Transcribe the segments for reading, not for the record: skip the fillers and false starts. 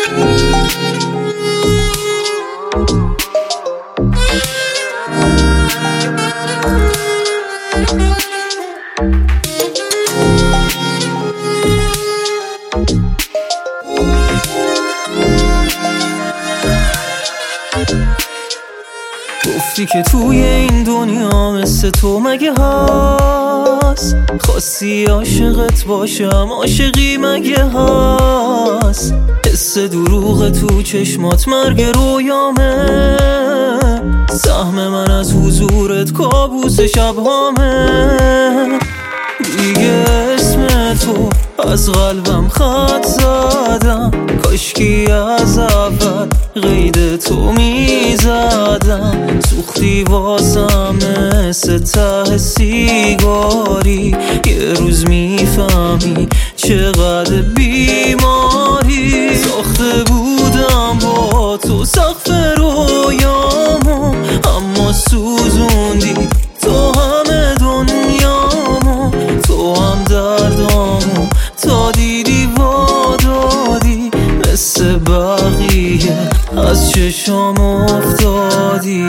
گفتی که توی این دنیا مثل تو مگه هست، خواستی عاشقت باشم، عاشقی مگه هست، حس دروغ تو چشمات مرگ رویامه، سهم من از حضورت کابوس شبهامه، دیگه اسم تو از قلبم خط زدم، کاشکی از اول قید تو میزدم، سوختی واسم مثل ته سیگاری، یه روز میفهمی چقدر بیماری، ساخته بودم با تو سقف رویامو، اما سوزوندی تو همه دنیامو، تو هم دردامو تا دیدی وادادی، مثل بقیه از چشام افتادی.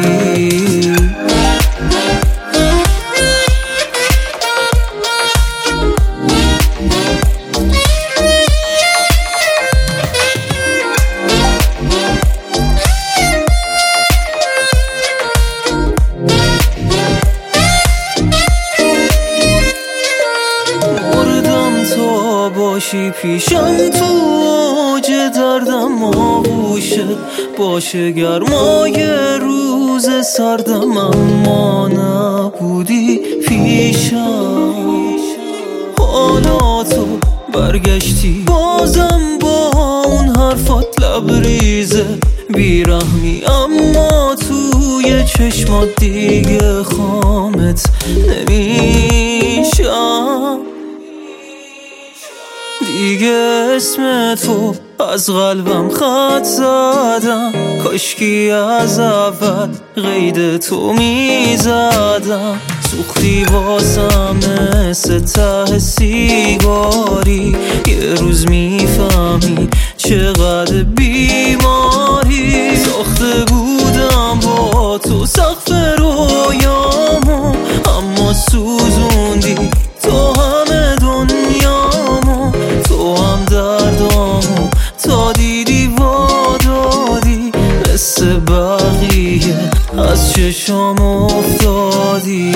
باشی پیشم تو اوج دردم، آغوشت باشه گرمای روز سردم، اما نبودی پیشم، حالا تو برگشتی بازم با اون حرفات لبریزه بیرحمی، اما توی چشمات دیگه خامت نمیشم، دیگه اسم تو از قلبم خط زدم، کاشکی از اول قید تو میزدم، سوختی واسم مثل ته سیگاری، یه روز میفهمی چقدر بیماری، ساخته بودم با تو سقف رویامو، اما سوزوندی تو همه دنیامو، تو هم دردامو تا دیدی وادادی، مثل بقیه از چشام افتادی.